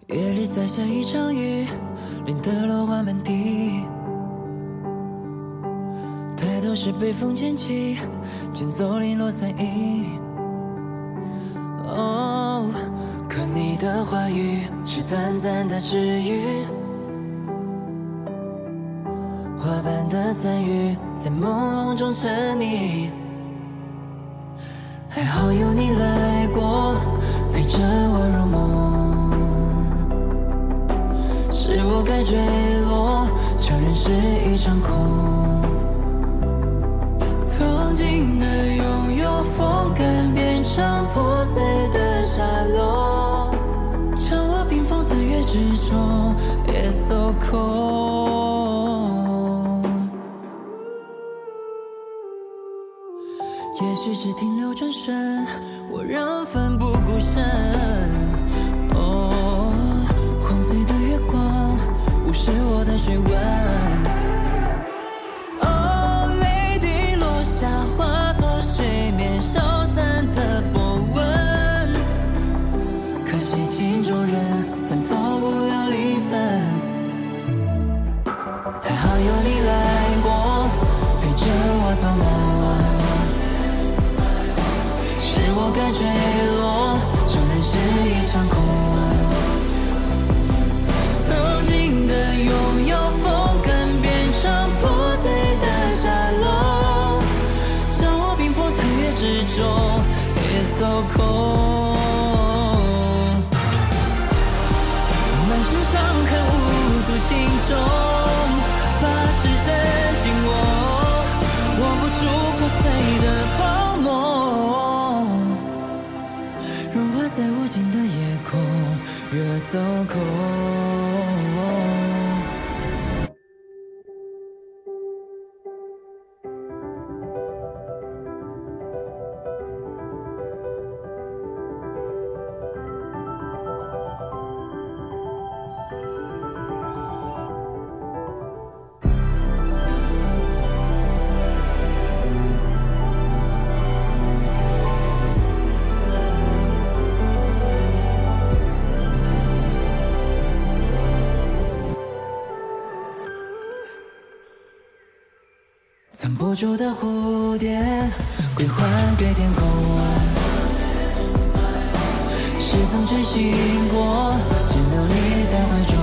夜里洒下一场雨，淋得落花满地。抬头是北风捡起，卷走零落彩衣。哦，可你的话语是短暂的治愈，花瓣的参与在朦胧中沉溺。还好有你来过，陪着我入梦。是我该坠落，承认是一场空。曾经的拥有，风干变成破碎的沙漏，将我冰封在月之中 ，It's so cold。也许只停留转瞬，我仍奋不顾身。哦，晃碎的月光，无视我的追问。哦，泪滴落下，化作水面消散的波纹。可惜镜中人，参透不了离分。还好有你来过，陪着我做梦。是我该坠落，承认是一场空。曾经的拥有，风干变成破碎的沙漏，将我冰封在月之中 ，It's so cold。满身伤痕无足轻重，把时针紧握不住破碎的泡沫。融化在无尽的夜空 ，You're so cold。藏不住的蝴蝶，归还给天空。是曾追寻过，只留你在怀中。